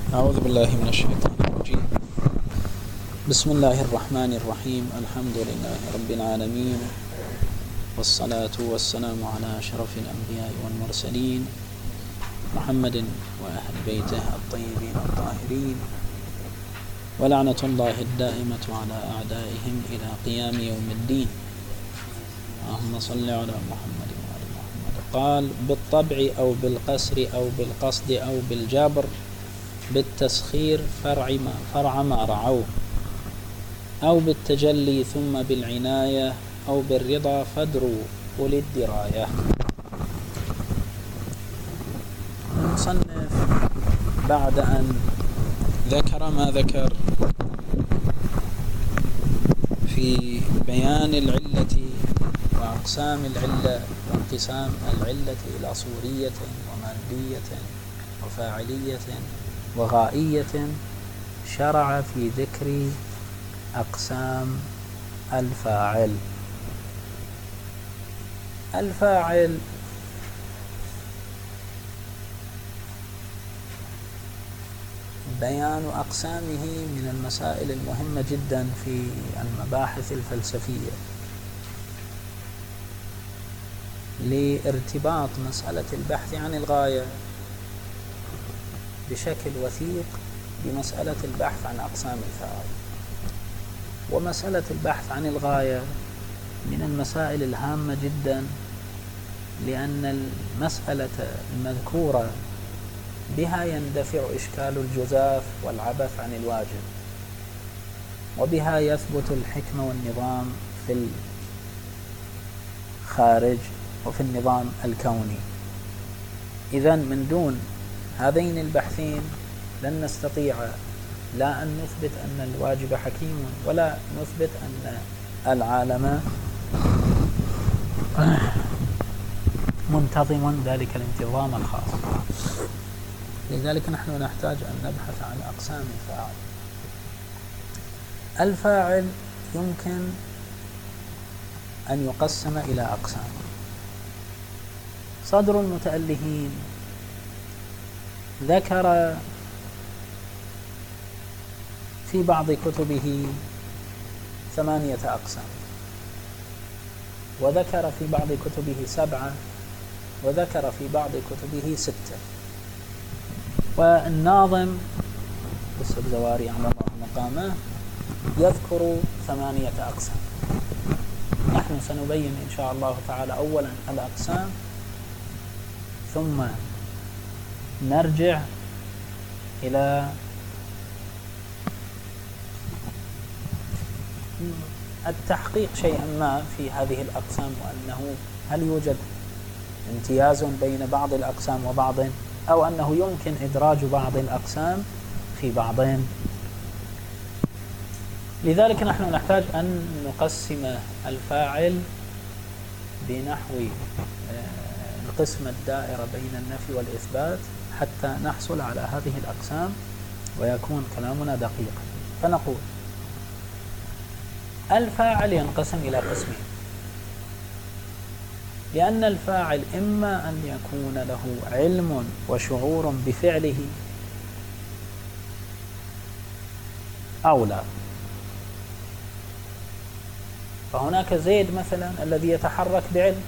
أعوذ بالله من الشيطان الرجيم. بسم الله الرحمن الرحيم. الحمد لله رب العالمين، والصلاة والسلام على أشرف الأنبياء والمرسلين محمد وأهل بيته الطيبين الطاهرين، ولعنة الله الدائمة على أعدائهم إلى قيام يوم الدين. اللهم صل على محمد وعلى محمد. قال: بالطبع أو بالقسر أو بالقصد أو بالجبر، بالتسخير فرع ما رعوه، أو بالتجلي ثم بالعناية، أو بالرضا فادروا أولي الدراية. المصنف بعد أن ذكر ما ذكر في بيان العلة وأقسام العلة وانقسام العلة إلى صورية ومادية وفاعلية وغائية، شرع في ذكر أقسام الفاعل. الفاعل بيان أقسامه من المسائل المهمة جدا في المباحث الفلسفية، لارتباط مسألة البحث عن الغاية بشكل وثيق بمسألة البحث عن أقسام الفاعل. ومسألة البحث عن الغاية من المسائل الهامة جدا، لأن المسألة المذكورة بها يندفع إشكال الجزاف والعبث عن الواجب، وبها يثبت الحكمة والنظام في الخارج وفي النظام الكوني. إذن من دون هذين البحثين لن نستطيع لا أن نثبت أن الواجب حكيم، ولا نثبت أن العالم منتظم ذلك الانتظام الخاص. لذلك نحن نحتاج أن نبحث عن أقسام الفاعل. الفاعل يمكن أن يقسم إلى أقسام. صدر المتألهين ذكر في بعض كتبه 8 أقسام، وذكر في بعض كتبه 7، وذكر في بعض كتبه 6. والناظم السبزواري على الله مقامه يذكر 8 أقسام. نحن سنبين إن شاء الله تعالى أولا الأقسام، ثم نرجع إلى التحقيق شيئا ما في هذه الأقسام، وأنه هل يوجد امتياز بين بعض الأقسام وبعض، أو أنه يمكن إدراج بعض الأقسام في بعض. لذلك نحن نحتاج أن نقسم الفاعل بنحو القسمة الدائرة بين النفي والإثبات، حتى نحصل على هذه الأقسام ويكون كلامنا دقيقا. فنقول: الفاعل ينقسم إلى قسمين، لأن الفاعل إما أن يكون له علم وشعور بفعله أو لا. فهناك زيد مثلا الذي يتحرك بعلم،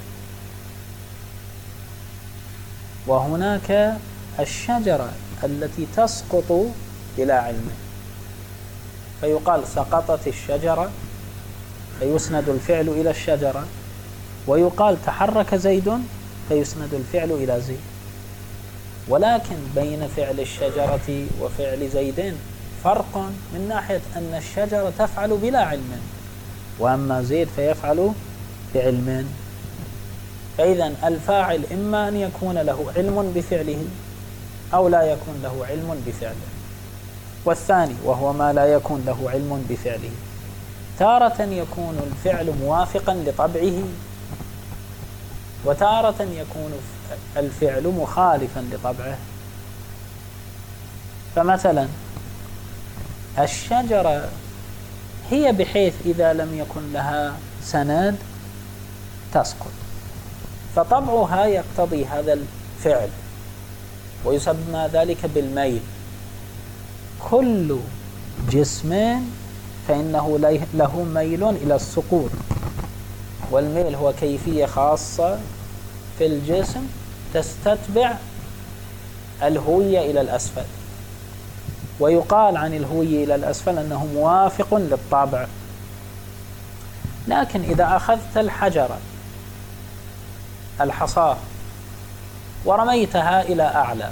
وهناك الشجرة التي تسقط بلا علم، فيقال سقطت الشجرة فيسند الفعل إلى الشجرة، ويقال تحرك زيد فيسند الفعل إلى زيد. ولكن بين فعل الشجرة وفعل زيد فرق من ناحية أن الشجرة تفعل بلا علم، وأما زيد فيفعل بعلم. فإذا الفاعل إما أن يكون له علم بفعله أو لا يكون له علم بفعله. والثاني وهو ما لا يكون له علم بفعله، تارة يكون الفعل موافقا لطبعه، وتارة يكون الفعل مخالفا لطبعه. فمثلا الشجرة هي بحيث إذا لم يكن لها سند تسقط، فطبعها يقتضي هذا الفعل، ويسمى ذلك بالميل. كل جسم فإنه له ميل إلى السقوط، والميل هو كيفية خاصة في الجسم تستتبع الهوية إلى الأسفل، ويقال عن الهوية إلى الأسفل أنه موافق للطابع. لكن إذا أخذت الحجرة الحصاة ورميتها إلى أعلى،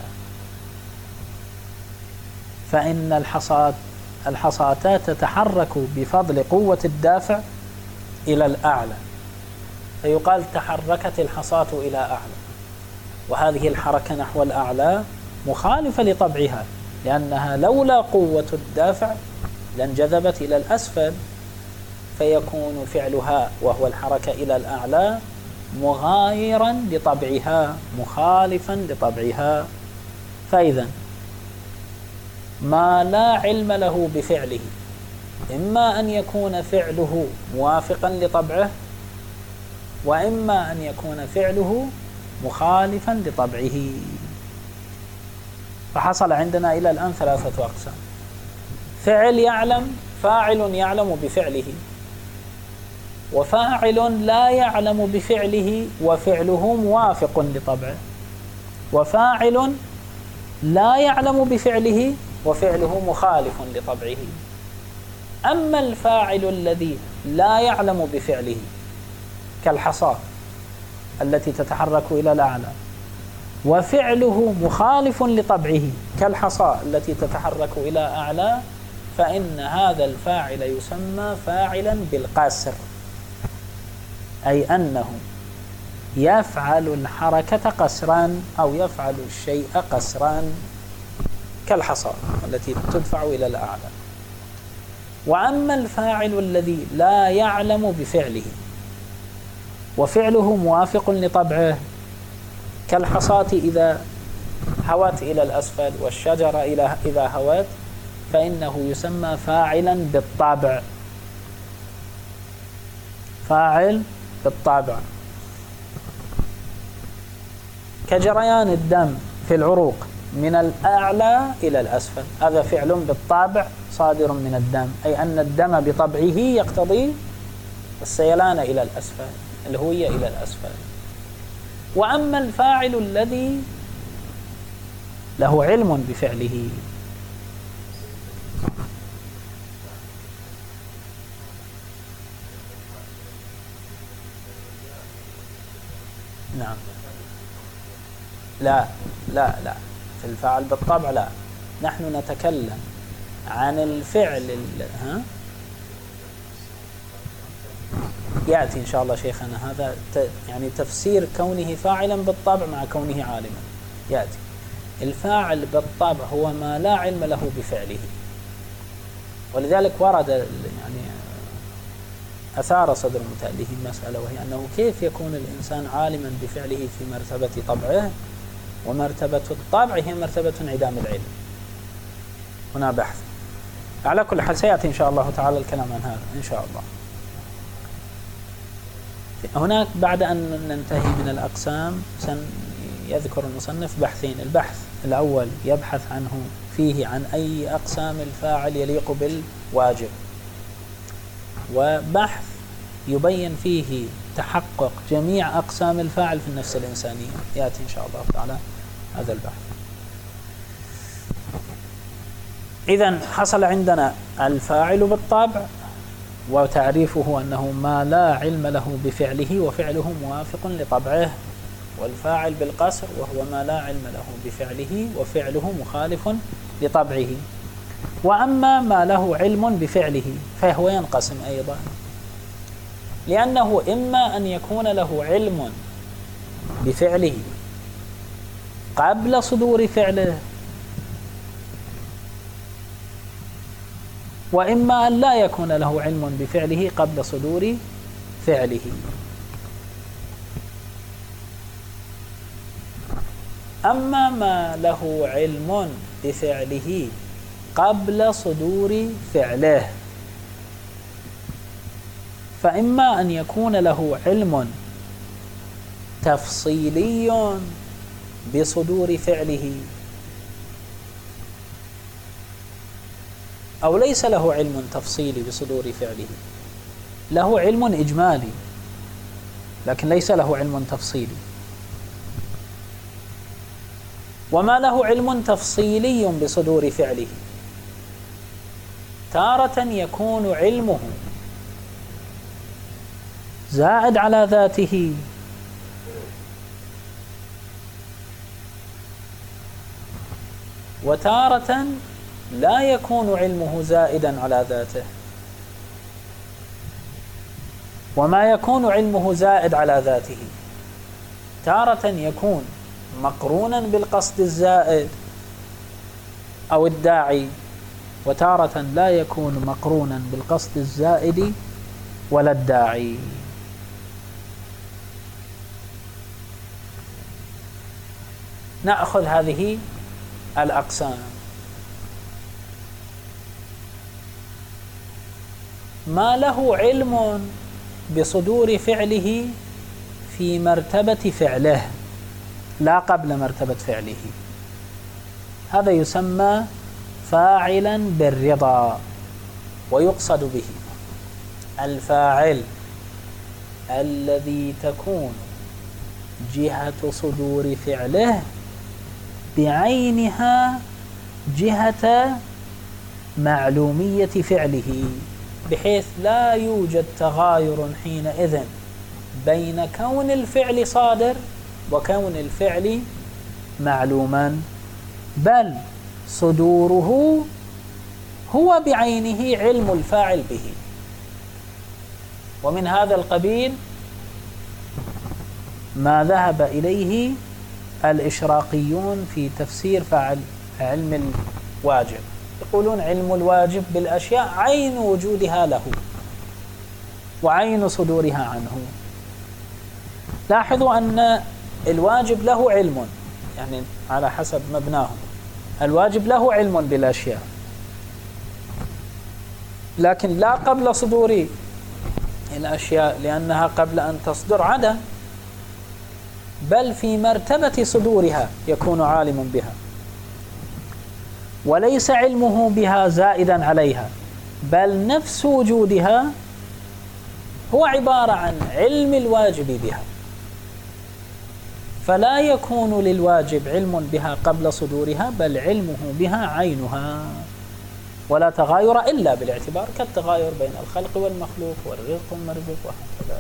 فإن الحصاتات تتحرك بفضل قوة الدافع إلى الأعلى، فيقال تحركت الحصاة إلى أعلى، وهذه الحركة نحو الأعلى مخالفة لطبعها، لأنها لولا قوة الدافع لانجذبت إلى الأسفل، فيكون فعلها وهو الحركة إلى الأعلى مغايرا لطبعها مخالفا لطبعها. فإذا ما لا علم له بفعله إما أن يكون فعله موافقا لطبعه، وإما أن يكون فعله مخالفا لطبعه. فحصل عندنا إلى الآن ثلاثة أقسام: فاعل يعلم بفعله، وفاعل لا يعلم بفعله وفعله موافق لطبعه، وفاعل لا يعلم بفعله وفعله مخالف لطبعه. أما الفاعل الذي لا يعلم بفعله كالحصاة التي تتحرك إلى الأعلى، وفعله مخالف لطبعه كالحصاة التي تتحرك إلى أعلى، فإن هذا الفاعل يسمى فاعلا بالقصر، أي أنه يفعل الحركة قصرا أو يفعل الشيء قصرا كالحصاة التي تدفع إلى الأعلى. وأما الفاعل الذي لا يعلم بفعله وفعله موافق لطبعه كالحصاة إذا هوت إلى الأسفل والشجرة إذا هوت، فإنه يسمى فاعلا بالطبع، فاعل بالطبع، كجريان الدم في العروق من الأعلى إلى الأسفل، هذا فعل بالطبع صادر من الدم، أي أن الدم بطبعه يقتضي السيلان إلى الأسفل، الهوية إلى الأسفل. وأما الفاعل الذي له علم بفعله، نعم، لا في الفاعل بالطبع لا، نحن نتكلم عن الفعل يأتي إن شاء الله شيخنا هذا يعني تفسير كونه فاعلا بالطبع مع كونه عالما يأتي. الفاعل بالطبع هو ما لا علم له بفعله، ولذلك ورد يعني أثار صدر المتألف مسألة، وهي أنه كيف يكون الإنسان عالما بفعله في مرتبة طبعه، ومرتبة الطبع هي مرتبة انعدام العلم. هنا بحث. على كل حال سيأتي إن شاء الله تعالى الكلام عن هذا إن شاء الله. هناك بعد أن ننتهي من الأقسام سيذكر المصنف بحثين. البحث الأول يبحث عنه فيه عن أي أقسام الفاعل يليق بالواجب، وبحث يبين فيه تحقق جميع أقسام الفاعل في النفس الإنسانية، يأتي إن شاء الله تعالى هذا البحث. إذن حصل عندنا الفاعل بالطبع، وتعريفه أنه ما لا علم له بفعله وفعله موافق لطبعه، والفاعل بالقصر وهو ما لا علم له بفعله وفعله مخالف لطبعه. وأما ما له علم بفعله فهو ينقسم أيضا، لأنه إما أن يكون له علم بفعله قبل صدور فعله، وإما أن لا يكون له علم بفعله قبل صدور فعله. أما ما له علم بفعله قبل صدور فعله، فإما أن يكون له علم تفصيلي بصدور فعله، أو ليس له علم تفصيلي بصدور فعله، له علم إجمالي لكن ليس له علم تفصيلي. وما له علم تفصيلي بصدور فعله تارة يكون علمه زائد على ذاته، وتارة لا يكون علمه زائدا على ذاته. وما يكون علمه زائد على ذاته تارة يكون مقرونا بالقصد الزائد أو الداعي، وتارة لا يكون مقرونا بالقصد الزائد ولا الداعي. نأخذ هذه الأقسام. ما له علم بصدور فعله في مرتبة فعله لا قبل مرتبة فعله، هذا يسمى فاعلا بالرضا، ويقصد به الفاعل الذي تكون جهة صدور فعله بعينها جهة معلومية فعله، بحيث لا يوجد تغاير حينئذ بين كون الفعل صادر وكون الفعل معلوما، بل صدوره هو بعينه علم الفاعل به. ومن هذا القبيل ما ذهب إليه الإشراقيون في تفسير فاعل علم الواجب، يقولون علم الواجب بالأشياء عين وجودها له وعين صدورها عنه. لاحظوا أن الواجب له علم، يعني على حسب مبناه الواجب له علم بالأشياء، لكن لا قبل صدور الأشياء لأنها قبل أن تصدر عدم، بل في مرتبة صدورها يكون عالم بها، وليس علمه بها زائدا عليها، بل نفس وجودها هو عبارة عن علم الواجب بها، فلا يكون للواجب علم بها قبل صدورها، بل علمه بها عينها، ولا تغاير إلا بالاعتبار، كالتغاير بين الخلق والمخلوق والرزق والمرزوق وهكذا.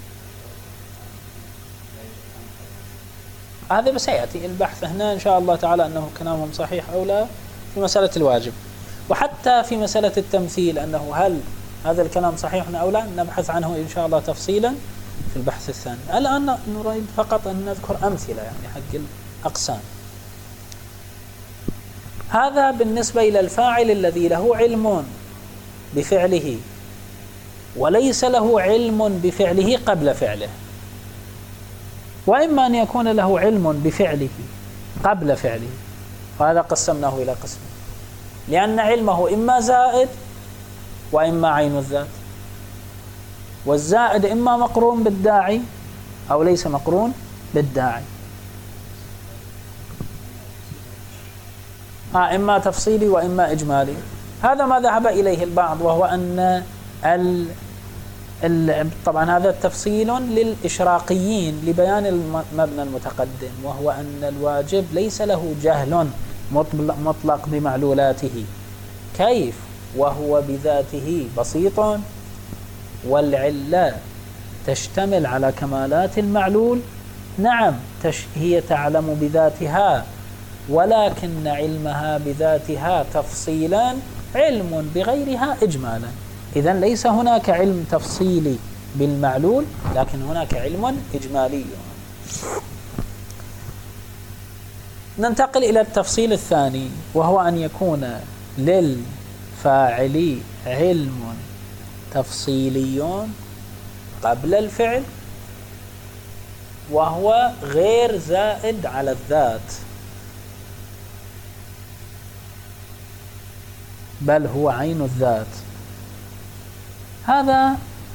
هذا بس سيأتي البحث هنا إن شاء الله تعالى أنه كلامهم صحيح أو لا في مسألة الواجب، وحتى في مسألة التمثيل أنه هل هذا الكلام صحيح أو لا نبحث عنه إن شاء الله تفصيلا في البحث الثاني. الآن نريد فقط أن نذكر أمثلة يعني حق الأقسام. هذا بالنسبة إلى الفاعل الذي له علم بفعله وليس له علم بفعله قبل فعله، وإما أن يكون له علم بفعله قبل فعله، وهذا قسمناه إلى قسم، لأن علمه إما زائد وإما عين الذات، والزائد إما مقرون بالداعي أو ليس مقرون بالداعي، إما تفصيلي وإما إجمالي. هذا ما ذهب إليه البعض، وهو أن طبعا هذا تفصيل للإشراقيين لبيان المبنى المتقدم، وهو أن الواجب ليس له جهل مطلق بمعلولاته. كيف وهو بذاته بسيط، والعلة تشتمل على كمالات المعلول، نعم هي تعلم بذاتها، ولكن علمها بذاتها تفصيلا علم بغيرها إجمالا. إذن ليس هناك علم تفصيلي بالمعلول، لكن هناك علم إجمالي. ننتقل إلى التفصيل الثاني، وهو أن يكون للفاعل علم تفصيلي قبل الفعل، وهو غير زائد على الذات، بل هو عين الذات. هذا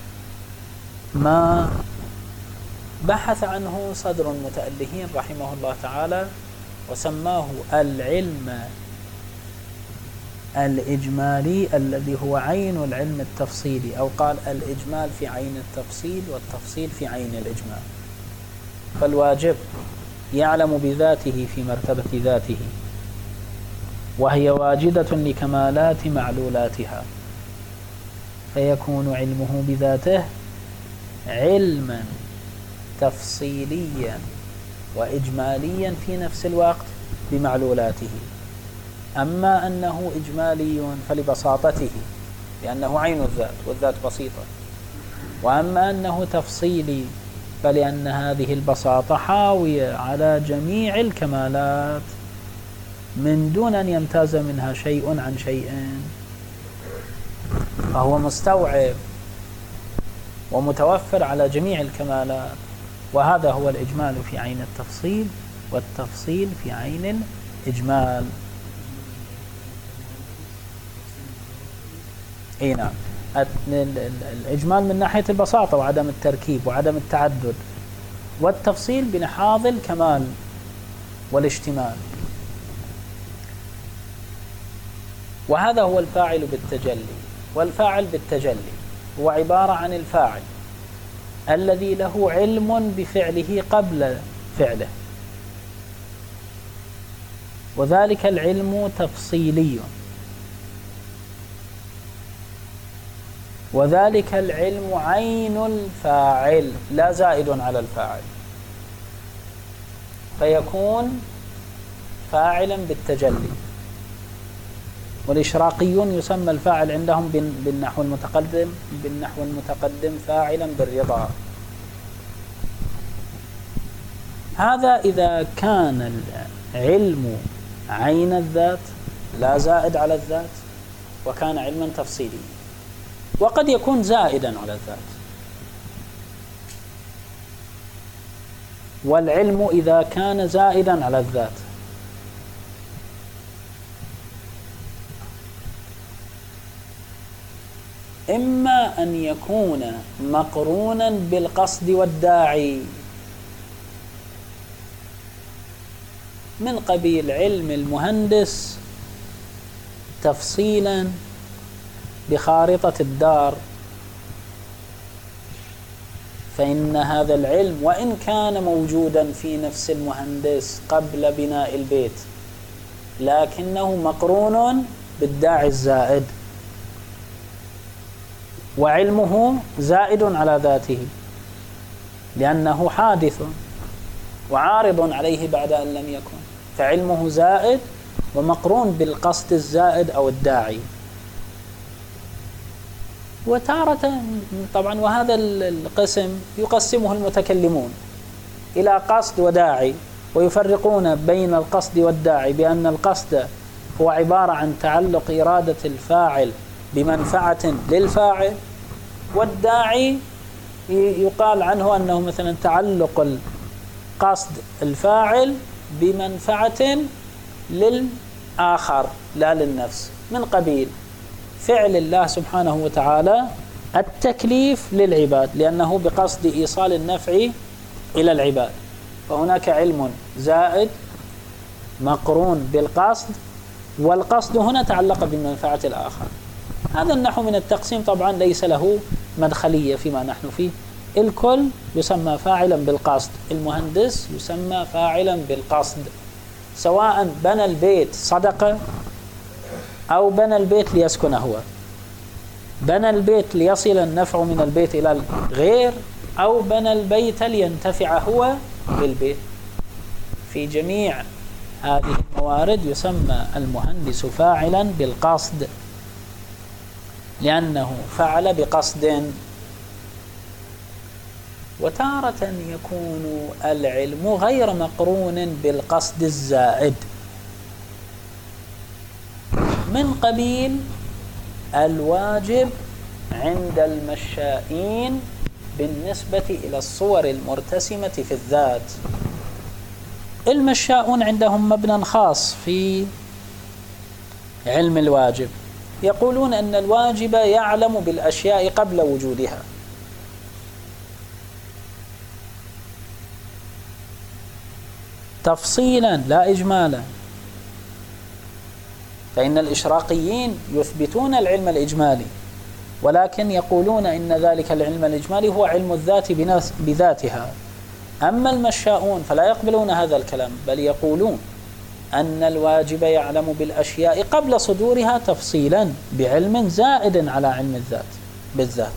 ما بحث عنه صدر المتألهين رحمه الله تعالى، وسماه العلم الإجمالي الذي هو عين العلم التفصيلي، أو قال الإجمال في عين التفصيل والتفصيل في عين الإجمال. فالواجب يعلم بذاته في مرتبة ذاته، وهي واجدة لكمالات معلولاتها، فيكون علمه بذاته علما تفصيليا وإجماليا في نفس الوقت بمعلولاته. أما أنه إجمالي فلبساطته لأنه عين الذات والذات بسيطة، وأما أنه تفصيلي فلأن هذه البساطة حاوية على جميع الكمالات من دون أن يمتاز منها شيء عن شيء، فهو مستوعب ومتوفر على جميع الكمالات. وهذا هو الإجمال في عين التفصيل والتفصيل في عين الإجمال. اي نعم، الإجمال من ناحية البساطة وعدم التركيب وعدم التعدد، والتفصيل بلحاظ الكمال والاشتمال. وهذا هو الفاعل بالتجلي. والفاعل بالتجلي هو عبارة عن الفاعل الذي له علم بفعله قبل فعله، وذلك العلم تفصيلي، وذلك العلم عين الفاعل لا زائد على الفاعل، فيكون فاعلا بالتجلي. والإشراقيون يسمى الفاعل عندهم بالنحو المتقدم فاعلا بالرضا. هذا إذا كان العلم عين الذات لا زائد على الذات وكان علما تفصيليا، وقد يكون زائدا على الذات. والعلم إذا كان زائدا على الذات إما أن يكون مقرونا بالقصد والداعي من قبيل علم المهندس تفصيلا بخارطة الدار، فإن هذا العلم وإن كان موجودا في نفس المهندس قبل بناء البيت لكنه مقرون بالداعي الزائد، وعلمه زائد على ذاته لأنه حادث وعارض عليه بعد أن لم يكن، فعلمه زائد ومقرون بالقصد الزائد أو الداعي. وتارة طبعا، وهذا القسم يقسمه المتكلمون إلى قصد وداعي، ويفرقون بين القصد والداعي بأن القصد هو عبارة عن تعلق إرادة الفاعل بمنفعة للفاعل، والداعي يقال عنه أنه مثلا تعلق القصد الفاعل بمنفعة للآخر لا للنفس، من قبيل فعل الله سبحانه وتعالى التكليف للعباد لأنه بقصد إيصال النفع إلى العباد، فهناك علم زائد مقرون بالقصد، والقصد هنا تعلق بمنفعة الآخر. هذا النحو من التقسيم طبعا ليس له مدخلية فيما نحن فيه، الكل يسمى فاعلا بالقصد، المهندس يسمى فاعلا بالقصد، سواء بنى البيت صدقة أو بنى البيت ليسكن هو، بنى البيت ليصل النفع من البيت إلى الغير، أو بنى البيت لينتفع هو بالبيت. في جميع هذه الموارد يسمى المهندس فاعلا بالقصد لأنه فعل بقصد. وتارة يكون العلم غير مقرون بالقصد الزائد من قبيل الواجب عند المشائين بالنسبة إلى الصور المرتسمة في الذات. المشاؤون عندهم مبنى خاص في علم الواجب، يقولون أن الواجب يعلم بالأشياء قبل وجودها، تفصيلا لا إجمالا، فإن الإشراقيين يثبتون العلم الإجمالي، ولكن يقولون إن ذلك العلم الإجمالي هو علم الذات بذاتها. أما المشاؤون فلا يقبلون هذا الكلام، بل يقولون أن الواجب يعلم بالأشياء قبل صدورها تفصيلا بعلم زائد على علم الذات بالذات.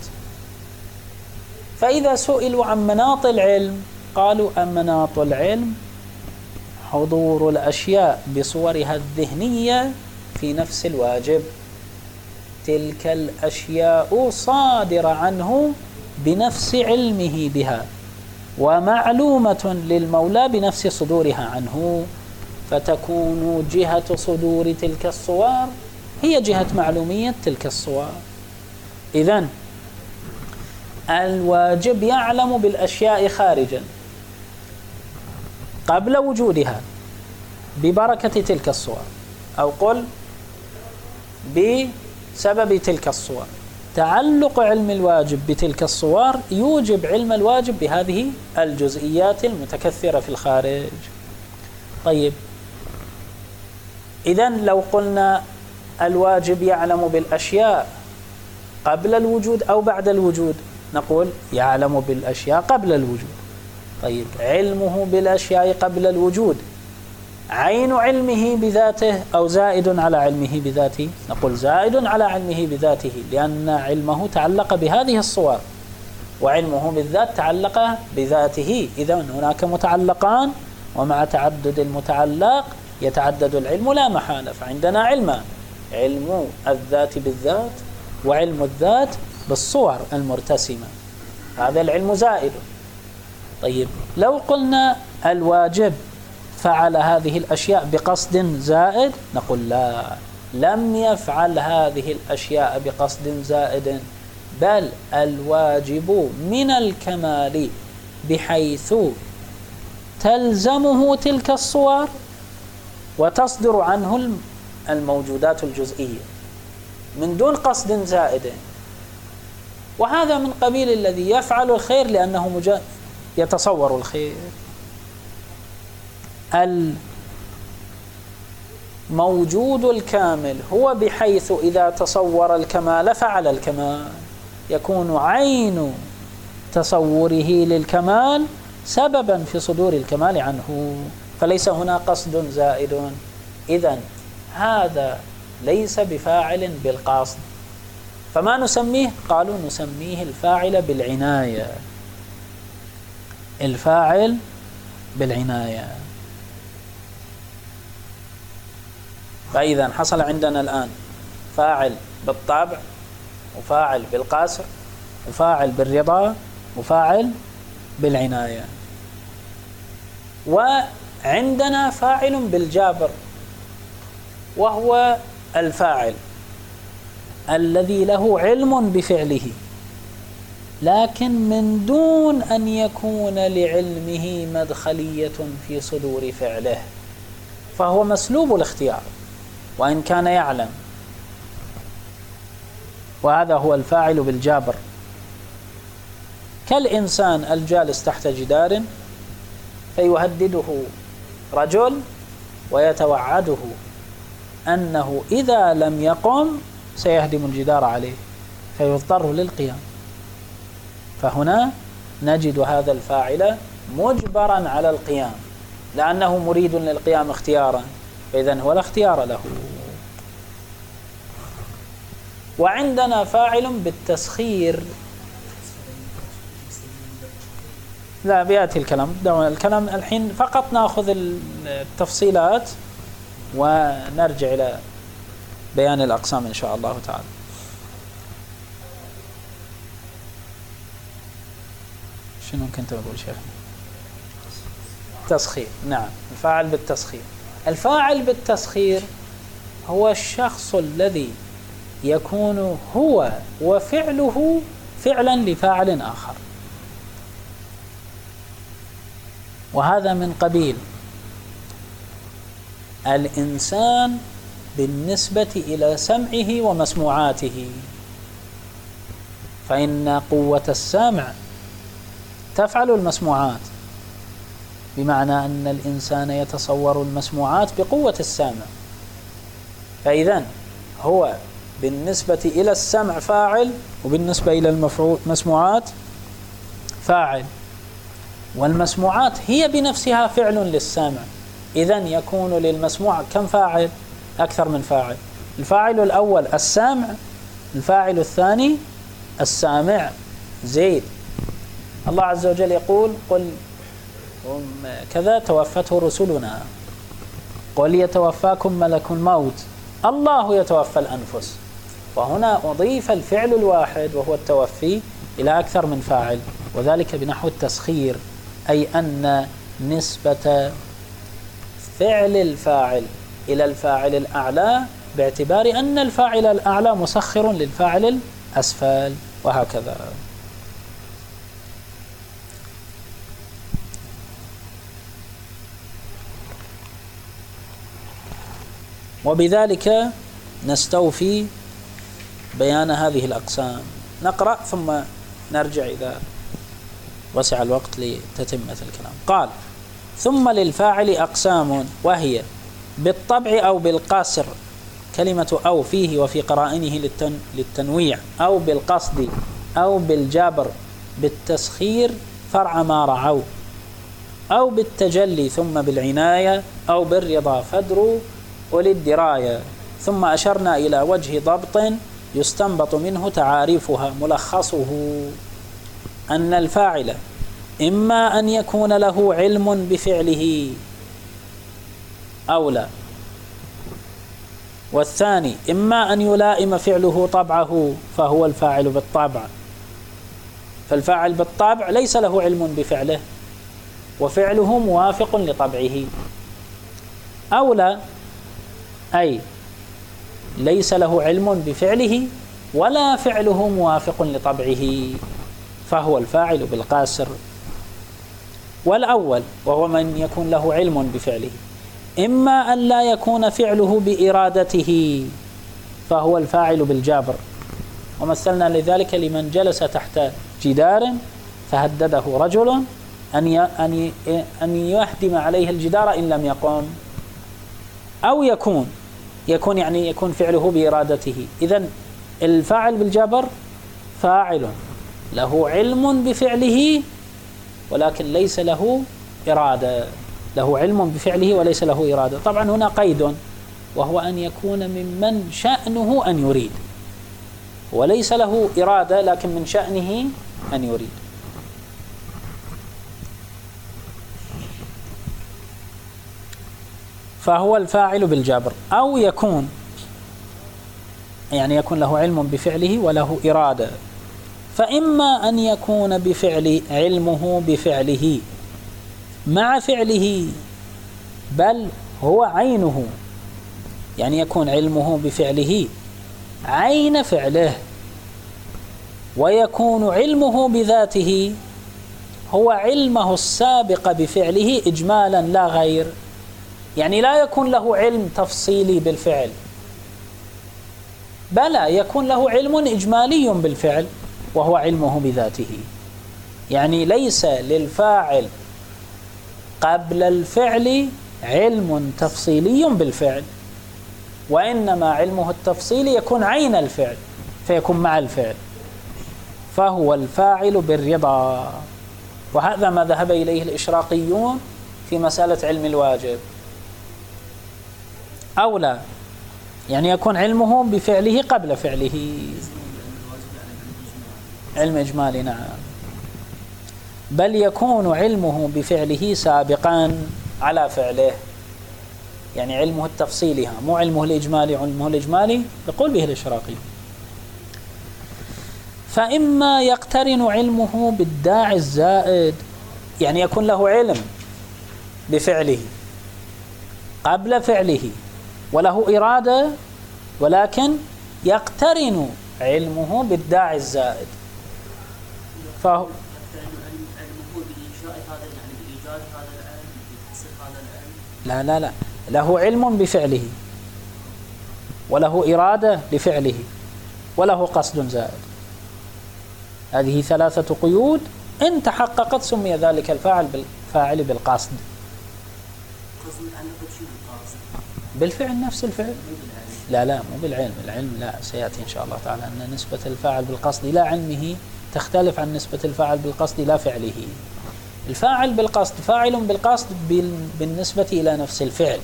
فإذا سئلوا عن مناط العلم قالوا مناط العلم حضور الأشياء بصورها الذهنية في نفس الواجب، تلك الأشياء صادرة عنه بنفس علمه بها ومعلومة للمولى بنفس صدورها عنه، فتكون جهة صدور تلك الصور هي جهة معلومية تلك الصور. إذن الواجب يعلم بالأشياء خارجا قبل وجودها ببركة تلك الصور، أو قل بسبب تلك الصور. تعلق علم الواجب بتلك الصور يوجب علم الواجب بهذه الجزئيات المتكثرة في الخارج. طيب، إذن لو قلنا الواجب يعلم بالأشياء قبل الوجود أو بعد الوجود، نقول يعلم بالأشياء قبل الوجود. طيب، علمه بالأشياء قبل الوجود عين علمه بذاته أو زائد على علمه بذاته؟ نقول زائد على علمه بذاته، لأن علمه تعلق بهذه الصور وعلمه بالذات تعلق بذاته. إذن هناك متعلقان، ومع تعدد المتعلق يتعدد العلم لا محالة. فعندنا علمان: علم الذات بالذات وعلم الذات بالصور المرتسمة، هذا العلم زائد. طيب، لو قلنا الواجب فعل هذه الأشياء بقصد زائد، نقول لا، لم يفعل هذه الأشياء بقصد زائد، بل الواجب من الكمال بحيث تلزمه تلك الصور وتصدر عنه الموجودات الجزئية من دون قصد زائد. وهذا من قبيل الذي يفعل الخير لأنه يتصور الخير. الموجود الكامل هو بحيث إذا تصور الكمال فعل الكمال، يكون عين تصوره للكمال سببا في صدور الكمال عنه، فليس هنا قصد زائد. إذن هذا ليس بفاعل بالقصد، فما نسميه؟ قالوا نسميه الفاعل بالعناية، الفاعل بالعناية. فإذا حصل عندنا الآن فاعل بالطبع، وفاعل بالقصر، وفاعل بالرضا، وفاعل بالعناية. وعندنا فاعل بالجابر، وهو الفاعل الذي له علم بفعله لكن من دون أن يكون لعلمه مدخلية في صدور فعله، فهو مسلوب الاختيار وإن كان يعلم، وهذا هو الفاعل بالجابر. كالإنسان الجالس تحت جدار فيهدده رجل ويتوعده أنه إذا لم يقم سيهدم الجدار عليه فيضطر للقيام، فهنا نجد هذا الفاعل مجبرا على القيام لأنه مريد للقيام اختيارا، فإذن هو لا اختيار له. وعندنا فاعل بالتسخير، لا بيأتي الكلام، دعونا الكلام الحين فقط نأخذ التفصيلات ونرجع إلى بيان الأقسام إن شاء الله تعالى. شنو كنت أقول شيخ؟ تسخير، نعم، الفاعل بالتسخير. الفاعل بالتسخير هو الشخص الذي يكون هو وفعله فعلا لفاعل آخر، وهذا من قبيل الإنسان بالنسبة إلى سمعه ومسموعاته، فإن قوة السمع تفعل المسموعات، بمعنى أن الإنسان يتصور المسموعات بقوة السامع، فإذن هو بالنسبة إلى السمع فاعل، وبالنسبة إلى المسموعات فاعل، والمسموعات هي بنفسها فعل للسامع. إذن يكون للمسموع كم فاعل؟ أكثر من فاعل. الفاعل الأول السامع، الفاعل الثاني السامع. زيد. الله عز وجل يقول: قل كذا توفته رسلنا، قل يتوفاكم ملك الموت، الله يتوفى الأنفس. وهنا أضيف الفعل الواحد وهو التوفي إلى أكثر من فاعل، وذلك بنحو التسخير، أي أن نسبة فعل الفاعل إلى الفاعل الأعلى باعتبار أن الفاعل الأعلى مسخر للفاعل الأسفل، وهكذا. وبذلك نستوفي بيان هذه الأقسام. نقرأ ثم نرجع إذا وسع الوقت لتتمة الكلام. قال: ثم للفاعل أقسام، وهي بالطبع أو بالقاصر. كلمة أو فيه وفي قرائنه للتنويع، أو بالقصد، أو بالجبر، بالتسخير فرع ما رعوا، أو بالتجلي ثم بالعناية، أو بالرضا فدروا وللدراية. ثم أشرنا إلى وجه ضبط يستنبط منه تعاريفها. ملخصه أن الفاعل إما أن يكون له علم بفعله أو لا، والثاني إما أن يلائم فعله طبعه فهو الفاعل بالطبع. فالفاعل بالطبع ليس له علم بفعله وفعله موافق لطبعه، أو لا، أي ليس له علم بفعله ولا فعله موافق لطبعه فهو الفاعل بالقاصر. والأول وهو من يكون له علم بفعله، إما أن لا يكون فعله بإرادته فهو الفاعل بالجبر. ومثلنا لذلك لمن جلس تحت جدار فهدده رجل أن يهدم عليه الجدار إن لم يقم. أو يكون يعني يكون فعله بإرادته. إذن الفاعل بالجبر فاعل له علم بفعله ولكن ليس له إرادة، له علم بفعله وليس له إرادة. طبعا هنا قيد، وهو أن يكون ممن شأنه أن يريد، وليس له إرادة لكن من شأنه أن يريد. فهو الفاعل بالجبر. أو يكون يعني يكون له علم بفعله وله إرادة، فإما أن يكون بفعل علمه بفعله مع فعله بل هو عينه، يعني يكون علمه بفعله عين فعله، ويكون علمه بذاته هو علمه السابق بفعله إجمالا لا غير. يعني لا يكون له علم تفصيلي بالفعل، بل يكون له علم إجمالي بالفعل وهو علمه بذاته. يعني ليس للفاعل قبل الفعل علم تفصيلي بالفعل، وإنما علمه التفصيلي يكون عين الفعل فيكون مع الفعل، فهو الفاعل بالرضا. وهذا ما ذهب إليه الإشراقيون في مسألة علم الواجب. أو لا، يعني يكون علمه بفعله قبل فعله، علم إجمالي. نعم. بل يكون علمه بفعله سابقا على فعله، يعني علمه التفصيلي، مو علمه الإجمالي. علمه الإجمالي يقول به الإشراقي. فإما يقترن علمه بالداعي الزائد، يعني يكون له علم بفعله قبل فعله وله إرادة، ولكن يقترن علمه بالداعي الزائد. فهو لا له علم بفعله وله إرادة لفعله وله قصد زائد. هذه ثلاثة قيود إن تحققت سمي ذلك الفاعل بالقصد. بالفعل نفس الفعل. لا مو بالعلم، العلم لا، سيأتي إن شاء الله تعالى أن نسبة الفاعل بالقصد إلى علمه تختلف عن نسبة الفاعل بالقصد إلى فعله. الفاعل بالقصد فاعل بالقصد بالنسبة إلى نفس الفعل،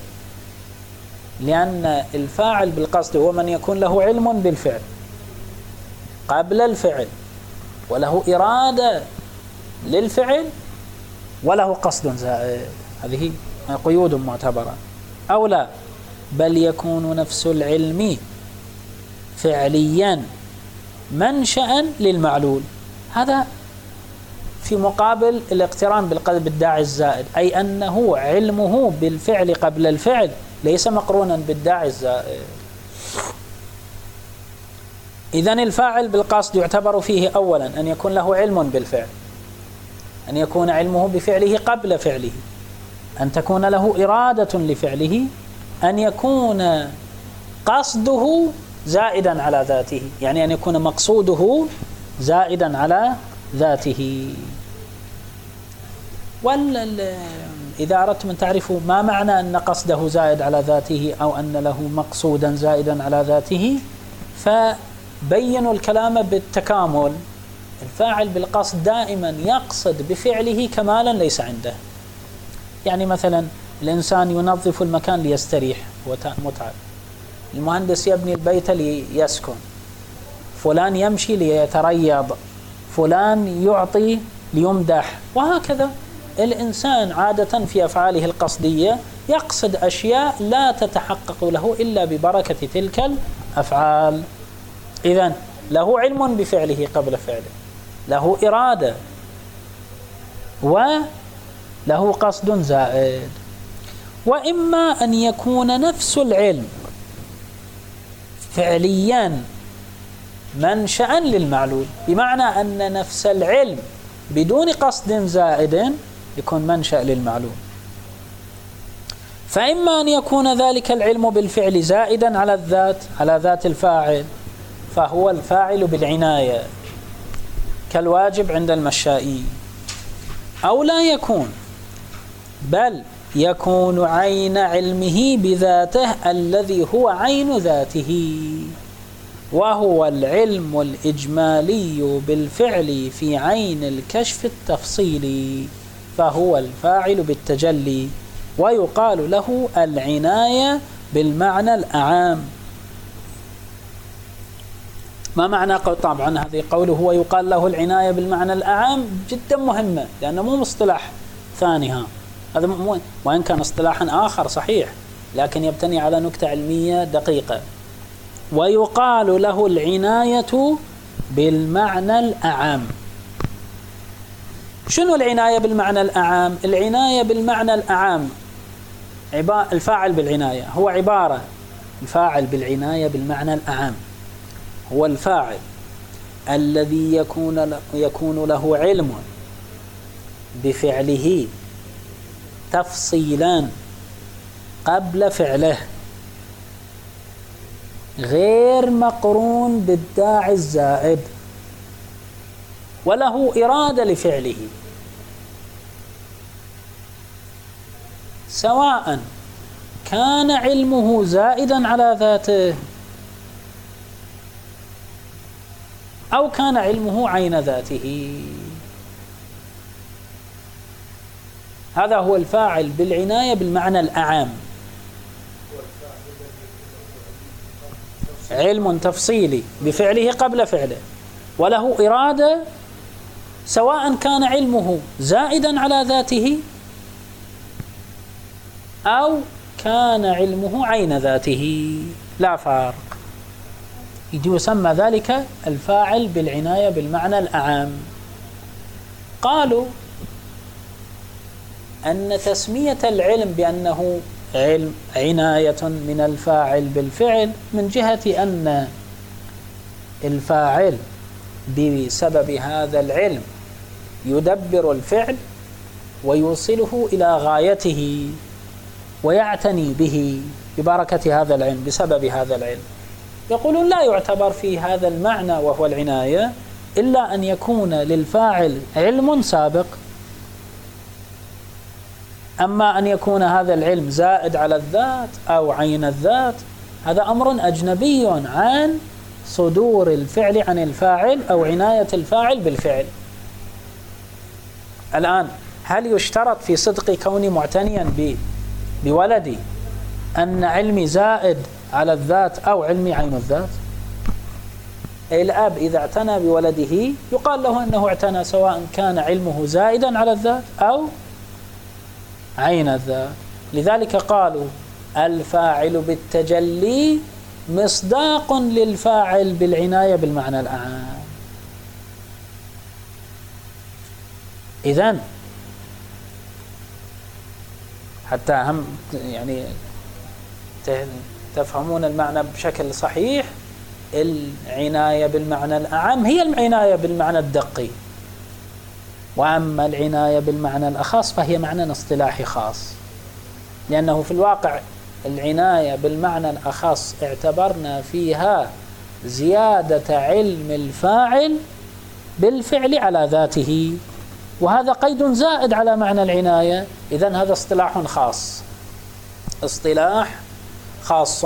لأن الفاعل بالقصد هو من يكون له علم بالفعل قبل الفعل، وله إرادة للفعل، وله قصد زائد. هذه قيود معتبرة. أو لا، بل يكون نفس العلم فعليا منشأ للمعلول. هذا في مقابل الاقتران بالداعي الزائد، أي أنه علمه بالفعل قبل الفعل ليس مقرونا بالداعي الزائد. إذن الفاعل بالقصد يعتبر فيه أولا أن يكون له علم بالفعل، أن يكون علمه بفعله قبل فعله، أن تكون له إرادة لفعله، أن يكون قصده زائدا على ذاته، يعني أن يكون مقصوده زائدا على ذاته. إذا أردتم أن تعرفوا ما معنى أن قصده زائد على ذاته أو أن له مقصودا زائدا على ذاته، فبينوا الكلام بالتكامل. الفاعل بالقصد دائما يقصد بفعله كمالا ليس عنده. يعني مثلا الإنسان ينظف المكان ليستريح ومتعب، المهندس يبني البيت ليسكن، فلان يمشي ليتريض، فلان يعطي ليمدح، وهكذا. الإنسان عادة في أفعاله القصدية يقصد أشياء لا تتحقق له إلا ببركة تلك الأفعال. إذن له علم بفعله قبل فعله، له إرادة، وله قصد زائد. وإما أن يكون نفس العلم فعليا منشأ للمعلول، بمعنى أن نفس العلم بدون قصد زائد يكون منشأ للمعلول. فإما أن يكون ذلك العلم بالفعل زائدا على ذات الفاعل، فهو الفاعل بالعناية كالواجب عند المشائي، أو لا يكون، بل يكون عين علمه بذاته الذي هو عين ذاته، وهو العلم الإجمالي بالفعل في عين الكشف التفصيلي، فهو الفاعل بالتجلي، ويقال له العناية بالمعنى الأعام. ما معنى طبعا هذه قوله هو يقال له العناية بالمعنى الأعام جدا مهمة، لأنه مو مصطلح ثاني، هذا وإن كان اصطلاحا آخر صحيح، لكن يبتني على نكتة علمية دقيقة. ويقال له العناية بالمعنى الأعام. شنو العناية بالمعنى الأعام؟ العناية بالمعنى الأعام الفاعل بالعناية هو عبارة، الفاعل بالعناية بالمعنى الأعام هو الفاعل الذي يكون له علم بفعله تفصيلا قبل فعله، غير مقرون بالداعي الزائد، وله إرادة لفعله، سواء كان علمه زائدا على ذاته أو كان علمه عين ذاته. هذا هو الفاعل بالعناية بالمعنى الأعام، علم تفصيلي بفعله قبل فعله، وله إرادة، سواء كان علمه زائدا على ذاته أو كان علمه عين ذاته، لا فرق. يسمى ذلك الفاعل بالعناية بالمعنى الأعام. قالوا أن تسمية العلم بأنه علم عناية من الفاعل بالفعل من جهة أن الفاعل بسبب هذا العلم يدبر الفعل ويوصله إلى غايته ويعتني به ببركة هذا العلم، بسبب هذا العلم. يقولون لا يعتبر في هذا المعنى وهو العناية إلا أن يكون للفاعل علم سابق. أما أن يكون هذا العلم زائد على الذات أو عين الذات هذا أمر أجنبي عن صدور الفعل عن الفاعل أو عناية الفاعل بالفعل. الآن هل يشترط في صدق كوني معتنيا بولدي أن علمي زائد على الذات أو علمي عين الذات؟ أي الأب إذا اعتنى بولده يقال له أنه اعتنى سواء كان علمه زائدا على الذات أو عين الذات. لذلك قالوا الفاعل بالتجلي مصداق للفاعل بالعناية بالمعنى الأعام. إذن حتى هم يعني تفهمون المعنى بشكل صحيح، العناية بالمعنى الأعم هي العناية بالمعنى الدقي، وأما العناية بالمعنى الأخص فهي معنى اصطلاحي خاص، لأنه في الواقع العناية بالمعنى الأخص اعتبرنا فيها زيادة علم الفاعل بالفعل على ذاته، وهذا قيد زائد على معنى العناية. إذن هذا اصطلاح خاص، اصطلاح خاص.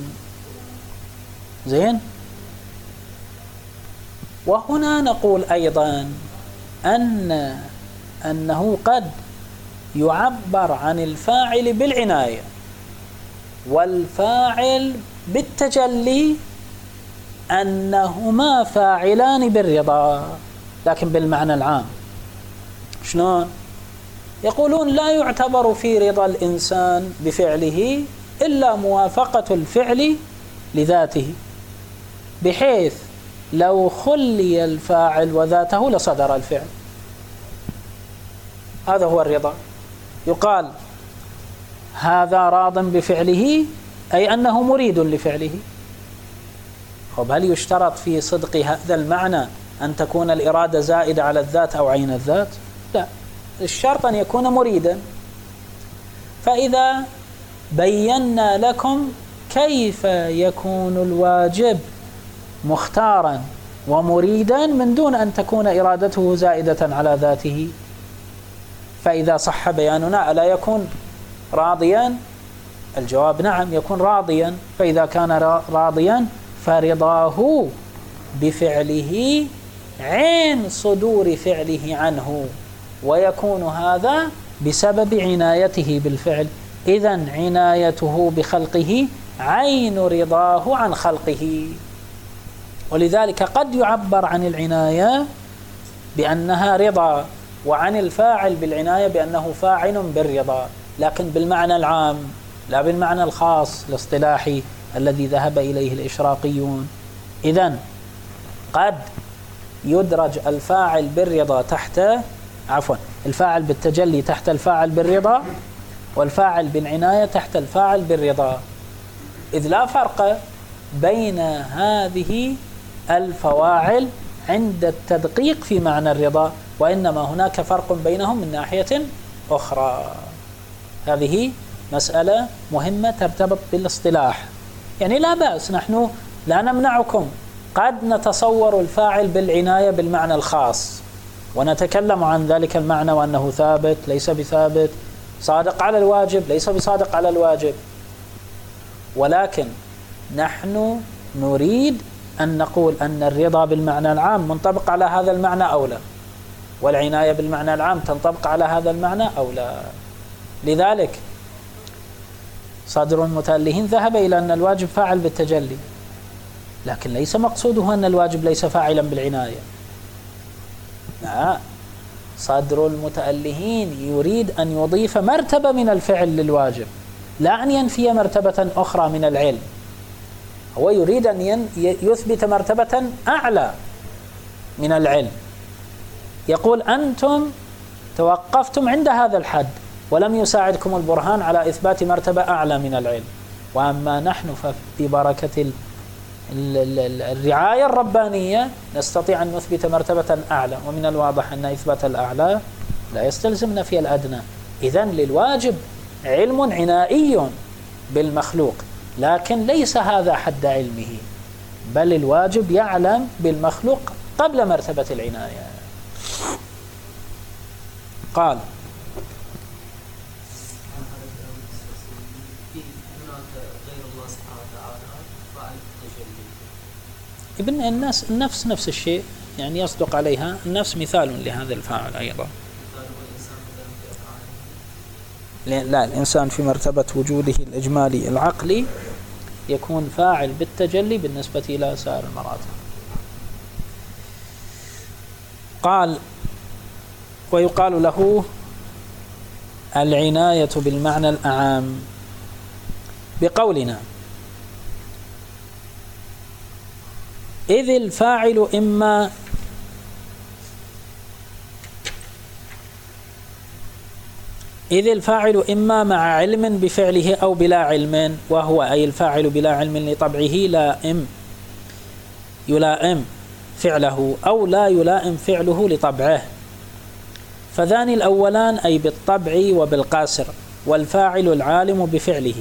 زين. وهنا نقول أيضا أنه قد يعبر عن الفاعل بالعناية والفاعل بالتجلي أنهما فاعلان بالرضا، لكن بالمعنى العام. شلون؟ يقولون لا يعتبر في رضا الإنسان بفعله إلا موافقة الفعل لذاته، بحيث لو خلي الفاعل وذاته لصدر الفعل. هذا هو الرضا. يقال هذا راض بفعله أي أنه مريد لفعله. طب هل يشترط في صدق هذا المعنى أن تكون الإرادة زائدة على الذات أو عين الذات؟ لا، الشرط أن يكون مريدا. فإذا بينا لكم كيف يكون الواجب مختارا ومريدا من دون أن تكون إرادته زائدة على ذاته، فإذا صح بياننا ألا يكون راضيا؟ الجواب نعم، يكون راضيا. فإذا كان راضيا فرضاه بفعله عين صدور فعله عنه، ويكون هذا بسبب عنايته بالفعل. إذن عنايته بخلقه عين رضاه عن خلقه. ولذلك قد يعبر عن العناية بأنها رضا، وعن الفاعل بالعناية بأنه فاعل بالرضا، لكن بالمعنى العام لا بالمعنى الخاص الاصطلاحي الذي ذهب إليه الإشراقيون. إذن قد يدرج الفاعل بالرضا تحت الفاعل بالتجلي تحت الفاعل بالرضا، والفاعل بالعناية تحت الفاعل بالرضا، إذ لا فرق بين هذه الفواعل عند التدقيق في معنى الرضا، وإنما هناك فرق بينهم من ناحية أخرى. هذه مسألة مهمة ترتبط بالاصطلاح. يعني لا بأس، نحن لا نمنعكم، قد نتصور الفاعل بالعناية بالمعنى الخاص ونتكلم عن ذلك المعنى وأنه ثابت ليس بثابت، صادق على الواجب ليس بصادق على الواجب، ولكن نحن نريد أن نقول أن الرضا بالمعنى العام منطبق على هذا المعنى أو لا، والعناية بالمعنى العام تنطبق على هذا المعنى أو لا. لذلك صدر المتألهين ذهب إلى أن الواجب فاعل بالتجلي، لكن ليس مقصوده أن الواجب ليس فاعلا بالعناية. لا، صدر المتألهين يريد أن يضيف مرتبة من الفعل للواجب، لا أن ينفي مرتبة أخرى من العلم. هو يريد أن يثبت مرتبة أعلى من العلم. يقول أنتم توقفتم عند هذا الحد ولم يساعدكم البرهان على إثبات مرتبة أعلى من العلم، وأما نحن فببركة الرعاية الربانية نستطيع أن نثبت مرتبة أعلى، ومن الواضح أن إثبات الأعلى لا يستلزم نفي الأدنى. إذن للواجب علم عنائي بالمخلوق، لكن ليس هذا حد علمه، بل الواجب يعلم بالمخلوق قبل مرتبة العناية. قال هناك غير الله سبحانه وتعالى ابن النفس نفس الشيء، يعني يصدق عليها النفس مثال لهذا الفاعل أيضا. لا، الإنسان في مرتبة وجوده الإجمالي العقلي يكون فاعل بالتجلي بالنسبة إلى سائر المراتب. قال: ويقال له العناية بالمعنى الأعام بقولنا: إذ الفاعل إما مع علم بفعله أو بلا علم، وهو أي الفاعل بلا علم لطبعه يلائم فعله أو لا يلائم فعله لطبعه، فذان الأولان أي بالطبع وبالقاسر، والفاعل العالم بفعله.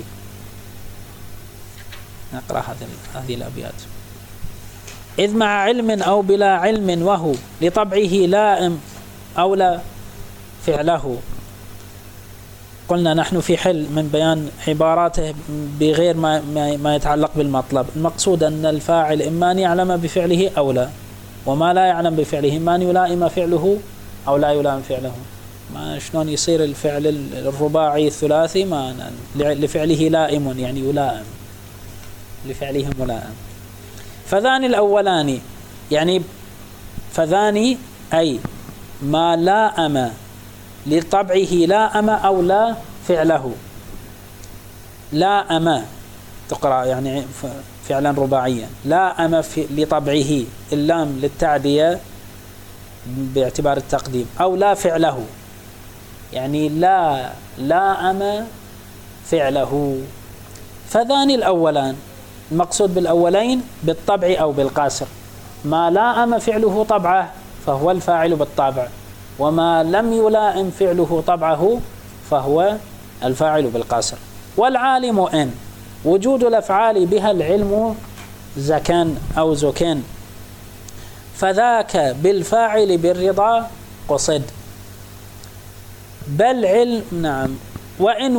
نقرأ هذه الأبيات: إذ مع علم أو بلا علم وهو لطبعه لائم أو لا فعله. قلنا نحن في حل من بيان عباراته بغير ما يتعلق بالمطلب. المقصود أن الفاعل إما أن يعلم بفعله أو لا، وما لا يعلم بفعله إما أن يلائم فعله أو لا يلائم فعله. ما شلون يصير الفعل الرباعي الثلاثي ما لفعله لائم، يعني يلائم، لفعله ملائم. فذان الأولان يعني فذان أي ما لائم لطبعه لائم أو لا فعله. لائم تقرأ يعني فعلا رباعيا، لائم لطبعه، اللام للتعدية باعتبار التقديم، أو لا فعله يعني لا لائم فعله. فذان الأولان المقصود بالأولين بالطبع أو بالقاسر. ما لائم فعله طبعه فهو الفاعل بالطبع، وما لم يلائم فعله طبعه فهو الفاعل بالقاسر. والعالم إن وجود الأفعال بها العلم زكان أو زكان، فذاك بالفاعل بالرضا قصد. بل علم نعم. وإن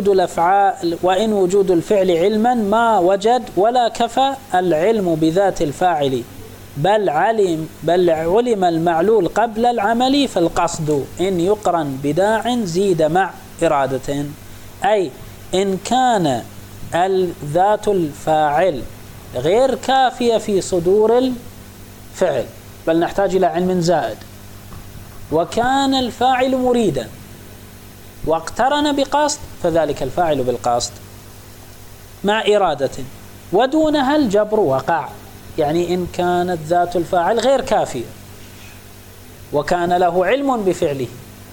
وجود الفعل علما ما وجد ولا كفى العلم بذات الفاعل، بل علم المعلول قبل العمل، فالقصد إن يقرن بداع زيد مع إرادة. أي إن كان ذات الفاعل غير كافية في صدور الفعل، بل نحتاج إلى علم زائد، وكان الفاعل مريدا واقترن بقصد، فذلك الفاعل بالقصد مع إرادة، ودونها الجبر وقع. يعني إن كانت ذات الفاعل غير كافية وكان له علم بفعله،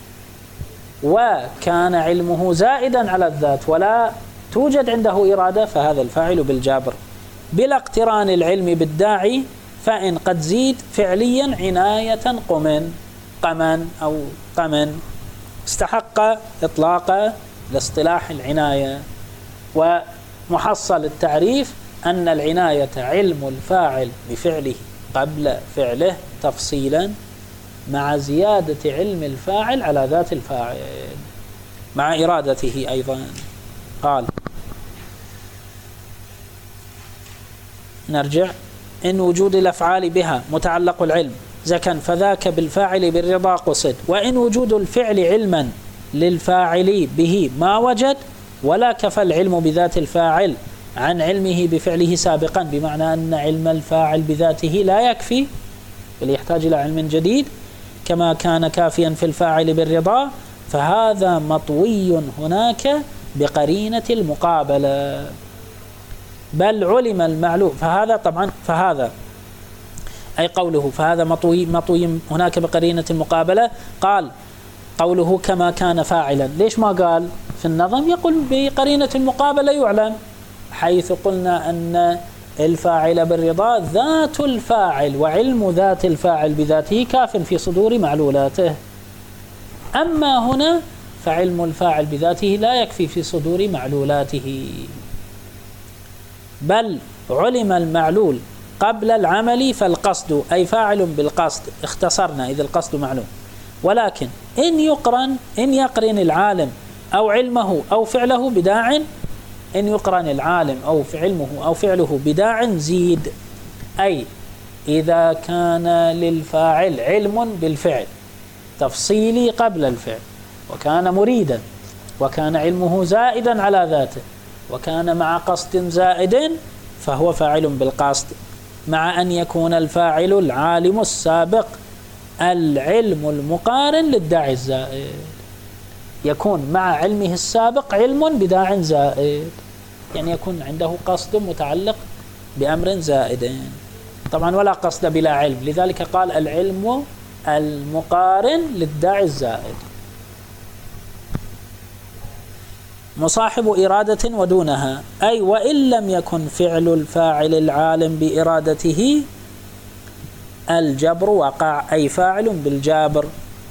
وكان علمه زائدا على الذات ولا توجد عنده إرادة، فهذا الفاعل بالجبر بلا اقتران العلم بالداعي، فإن قد زيد فعليا عناية قمن أو قمن استحق إطلاق الاصطلاح العناية. ومحصل التعريف أن العناية علم الفاعل بفعله قبل فعله تفصيلا، مع زيادة علم الفاعل على ذات الفاعل مع إرادته أيضا. قال نرجع: إن وجود الأفعال بها متعلق العلم زكن، فذاك بالفاعل بالرضا قصد. وإن وجود الفعل علما للفاعل به ما وجد ولا كفى العلم بذات الفاعل عن علمه بفعله سابقا، بمعنى أن علم الفاعل بذاته لا يكفي بل يحتاج إلى علم جديد، كما كان كافيا في الفاعل بالرضا، فهذا مطوي هناك بقرينة المقابلة. بل علم المعلوم، فهذا طبعا فهذا أي قوله فهذا مطوي هناك بقرينة المقابلة. قال قوله كما كان فاعلا، ليش ما قال في النظم؟ يقول بقرينة المقابلة يعلم، حيث قلنا أن الفاعل بالرضا ذات الفاعل، وعلم ذات الفاعل بذاته كاف في صدور معلولاته. أما هنا فعلم الفاعل بذاته لا يكفي في صدور معلولاته، بل علم المعلول قبل العمل، فالقصد أي فاعل بالقصد اختصرنا إذ القصد معلوم. ولكن إن يقرن العالم أو علمه أو فعله بداع، إن يقرن العالم أو علمه أو فعله بداع زيد، أي إذا كان للفاعل علم بالفعل تفصيلي قبل الفعل، وكان مريدا، وكان علمه زائدا على ذاته، وكان مع قصد زائد، فهو فاعل بالقصد، مع أن يكون الفاعل العالم السابق العلم المقارن للداعي الزائد، يكون مع علمه السابق علم بداع زائد، يعني يكون عنده قصد متعلق بأمر زائد، طبعا ولا قصد بلا علم، لذلك قال العلم المقارن للداعي الزائد. مصاحب إرادة ودونها، أي وإن لم يكن فعل الفاعل العالم بإرادته الجبر وقع، أي فاعل بالجابر،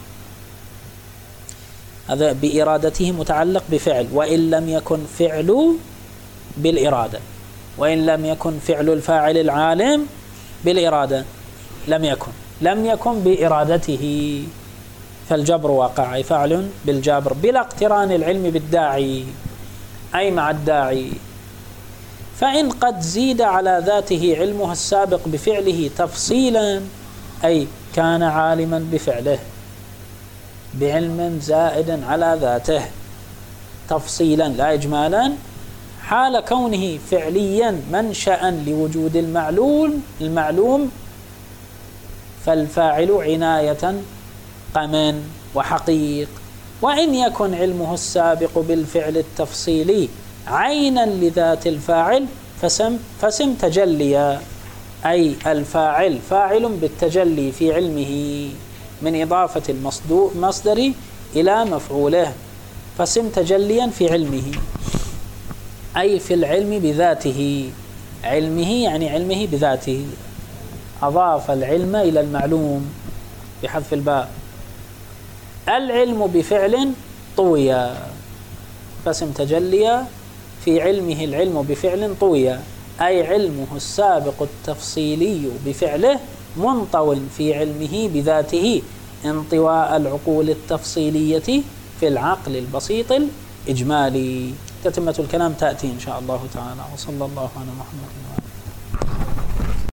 هذا بإرادته متعلق بفعل، وإن لم يكن فعل بالإرادة، وإن لم يكن فعل الفاعل العالم بالإرادة لم يكن بإرادته، فالجبر واقع، أي فاعل بالجابر بلا اقتران العلم بالداعي، أي مع الداعي. فإن قد زيد على ذاته علمها السابق بفعله تفصيلا، أي كان عالما بفعله بعلم زائد على ذاته تفصيلا لا إجمالا، حال كونه فعليا منشأ لوجود المعلوم فالفاعل عناية قمن وحقيق. وإن يكن علمه السابق بالفعل التفصيلي عينا لذات الفاعل فسم تجليا، أي الفاعل فاعل بالتجلي في علمه من إضافة المصدر إلى مفعوله، فسم تجليا في علمه، أي في العلم بذاته، علمه يعني علمه بذاته، أضاف العلم إلى المعلوم بحذف الباء. العلم بفعل طويا، فاسم تجليا في علمه العلم بفعل طويا، أي علمه السابق التفصيلي بفعله منطو في علمه بذاته انطواء العقول التفصيلية في العقل البسيط الإجمالي. تتمة الكلام تأتي إن شاء الله تعالى، وصلى الله على محمد.